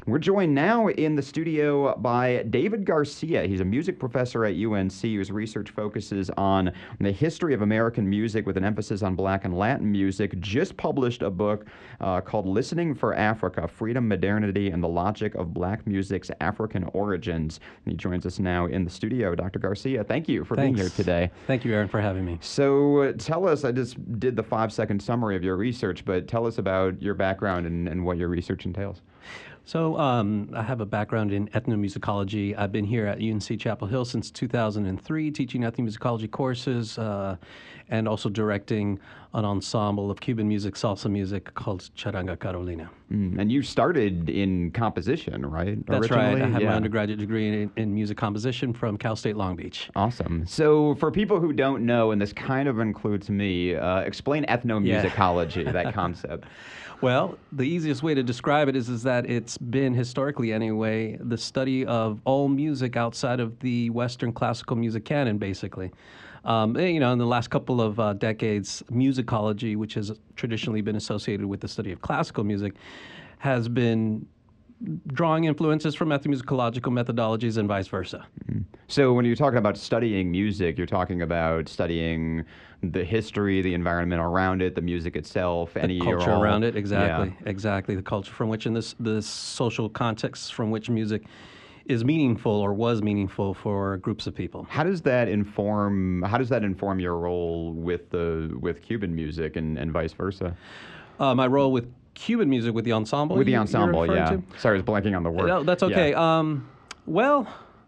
We're joined now in the studio by David Garcia. He's a music professor at UNC whose research focuses on the history of American music with an emphasis on Black and Latin music. Just published a book called Listening for Africa, Freedom, Modernity, and the Logic of Black Music's African Origins. And he joins us now in the studio. Dr. Garcia, thank you for being here today. Thank you, Aaron, for having me. So tell us, I just did the 5-second summary of your research, but tell us about your background and what your research entails. So I have a background in ethnomusicology. I've been here at UNC Chapel Hill since 2003, teaching ethnomusicology courses and also directing an ensemble of Cuban music, salsa music called Charanga Carolina. And you started in composition, right? That's originally? right. I have my undergraduate degree in music composition from Cal State Long Beach. Awesome. So for people who don't know, and this kind of includes me, explain ethnomusicology, that concept. Well, the easiest way to describe it is that it's been, historically anyway, the study of all music outside of the Western classical music canon, basically. In the last couple of decades, musicology, which has traditionally been associated with the study of classical music, has been drawing influences from ethnomusicological methodologies and vice versa. So when you're talking about studying music, you're talking about studying the history, the environment around it, the music itself, the culture around it, exactly, exactly. The culture from which, and the social context from which music is meaningful or was meaningful for groups of people. How does that inform your role with Cuban music and vice versa? My role with Cuban music, with the ensemble? With the ensemble, yeah. Sorry, I was blanking on the word. No, that's okay. Yeah.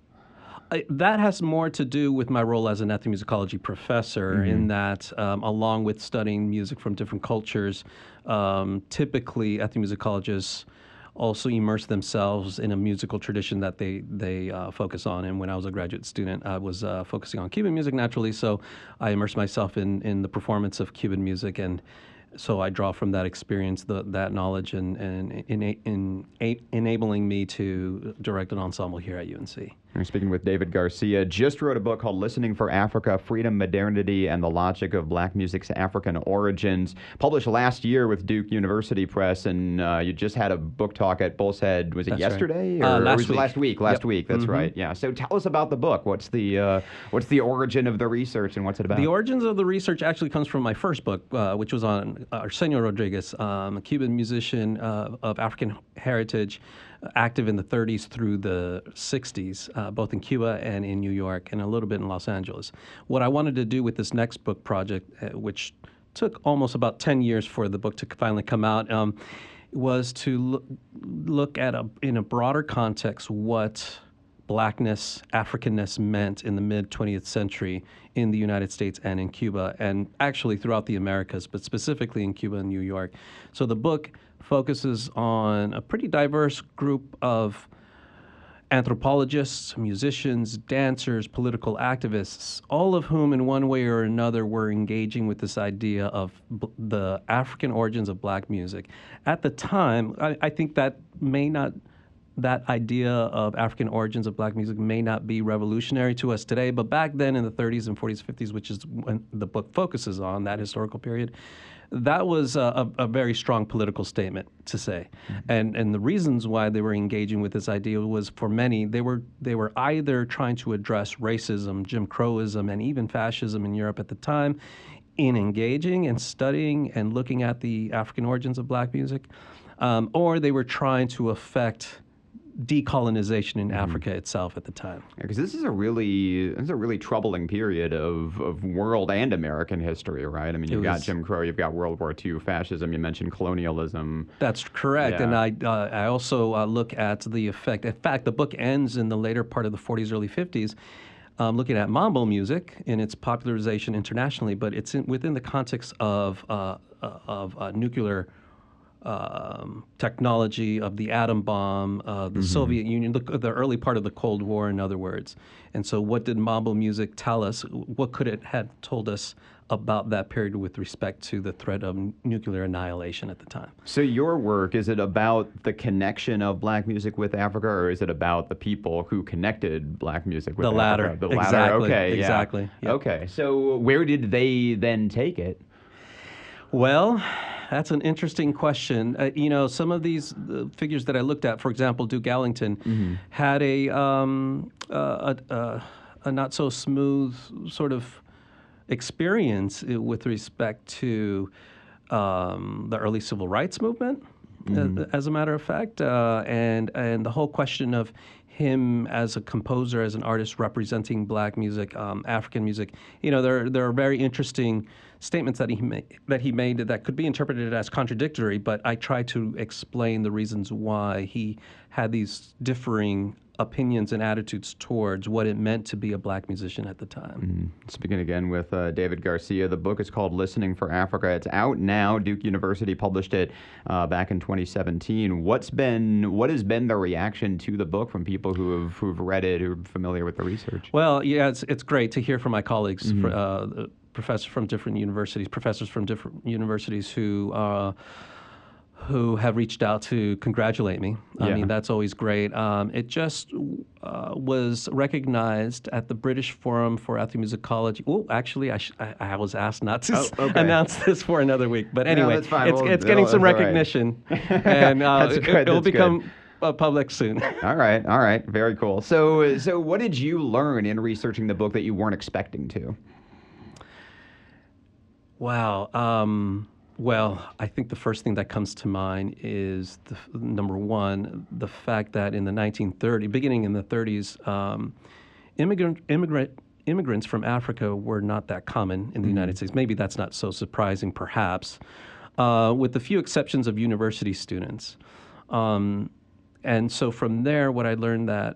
That has more to do with my role as an ethnomusicology professor, in that, along with studying music from different cultures, typically ethnomusicologists also immerse themselves in a musical tradition that they focus on. And when I was a graduate student, I was focusing on Cuban music naturally, so I immersed myself in the performance of Cuban music, and so I draw from that experience, that knowledge, and enabling me to direct an ensemble here at UNC. We're speaking with David Garcia. Just wrote a book called Listening for Africa, Freedom, Modernity, and the Logic of Black Music's African Origins. Published last year with Duke University Press, and you just had a book talk at Bull's Head. Was it That's yesterday? Right. Or last was it week. last week? Last week, that's right. Yeah. So tell us about the book. What's the origin of the research, and what's it about? The origins of the research actually comes from my first book, which was on Arsenio Rodriguez, a Cuban musician of African heritage, active in the 30s through the 60s, both in Cuba and in New York, and a little bit in Los Angeles. What I wanted to do with this next book project, which took almost about 10 years for the book to finally come out, was to look at, in a broader context, what Blackness, Africanness meant in the mid-20th century in the United States and in Cuba, and actually throughout the Americas, but specifically in Cuba and New York. So the book focuses on a pretty diverse group of anthropologists, musicians, dancers, political activists, all of whom in one way or another were engaging with this idea of the African origins of Black music. At the time, I think that idea of African origins of Black music may not be revolutionary to us today, but back then in the 30s and 40s, 50s, which is when the book focuses on, that historical period, that was a very strong political statement to say. And the reasons why they were engaging with this idea was, for many, they were either trying to address racism, Jim Crowism, and even fascism in Europe at the time in engaging and studying and looking at the African origins of Black music, or they were trying to affect decolonization in Africa itself at the time. Because this is a really troubling period of world and American history, right? I mean, you've got Jim Crow, you've got World War II, fascism, you mentioned colonialism. That's correct, Yeah. and I also look at the effect. In fact, the book ends in the later part of the 40s, early 50s, looking at mambo music and its popularization internationally, but it's within the context of nuclear technology, of the atom bomb, the Soviet Union, the early part of the Cold War, in other words. And so what did mambo music tell us? What could it have told us about that period with respect to the threat of nuclear annihilation at the time? So your work, is it about the connection of Black music with Africa, or is it about the people who connected Black music with Africa? The latter. Okay, exactly. Yeah. Yep. Okay, so where did they then take it? Well, that's an interesting question. You know, some of these figures that I looked at, for example, Duke Ellington, had a not so smooth sort of experience with respect to the early civil rights movement, as a matter of fact, and the whole question of him as a composer, as an artist representing black music, African music. You know, there are very interesting statements that he made that could be interpreted as contradictory, but I try to explain the reasons why he had these differing opinions and attitudes towards what it meant to be a black musician at the time. Speaking again with David Garcia, the book is called Listening for Africa. It's out now. Duke University published it back in 2017. What has been the reaction to the book from people who've read it, who are familiar with the research? Well, yeah, it's great to hear from my colleagues, professors from different universities who have reached out to congratulate me. I mean, that's always great. It just was recognized at the British Forum for Ethnomusicology. Oh, actually, I was asked not to announce this for another week. But anyway, that's fine. it's getting some recognition, and it'll become public soon. All right. Very cool. So what did you learn in researching the book that you weren't expecting to? Wow. Well, I think the first thing that comes to mind is number one, the fact that in the beginning in the 30s, immigrants from Africa were not that common in the United States. Maybe that's not so surprising, perhaps, with the few exceptions of university students. And so from there, what I learned that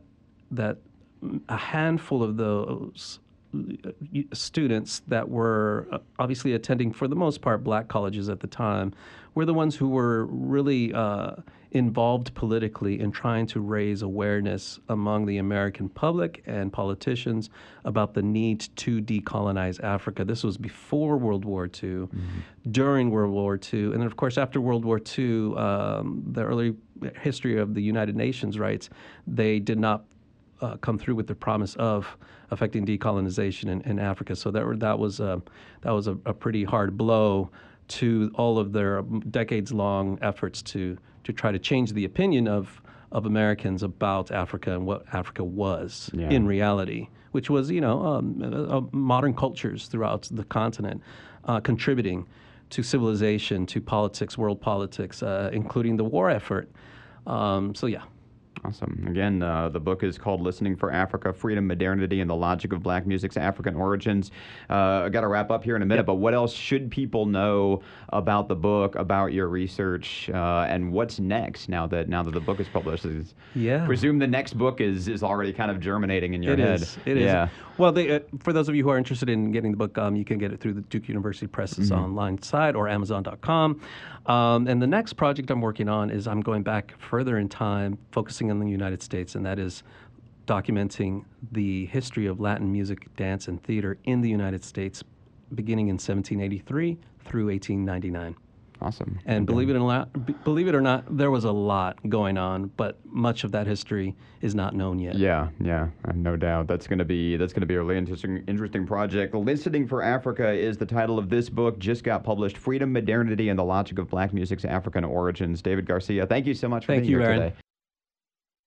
a handful of those students that were obviously attending, for the most part, black colleges at the time, were the ones who were really involved politically in trying to raise awareness among the American public and politicians about the need to decolonize Africa. This was before World War II, during World War II, and then, of course, after World War II, the early history of the United Nations rights, they did not come through with the promise of affecting decolonization in Africa. So that was a pretty hard blow to all of their decades-long efforts to try to change the opinion of Americans about Africa and what Africa was in reality, which was, modern cultures throughout the continent, contributing to civilization, to politics, world politics, including the war effort. So yeah. Awesome. Again, the book is called Listening for Africa, Freedom, Modernity, and the Logic of Black Music's African Origins. I got to wrap up here in a minute, but what else should people know about the book, about your research, and what's next now that the book is published? Presume the next book is already kind of germinating in your head. It is. Well, for those of you who are interested in getting the book, you can get it through the Duke University Press's online site or Amazon.com. And the next project I'm working on is I'm going back further in time, focusing on the United States, and that is documenting the history of Latin music, dance, and theater in the United States, beginning in 1783 through 1899. Awesome. And believe it or not, there was a lot going on, but much of that history is not known yet. Yeah, no doubt. That's going to be a really interesting project. Listening for Africa is the title of this book. Just got published. Freedom, Modernity, and the Logic of Black Music's African Origins. David Garcia, thank you so much for being here today.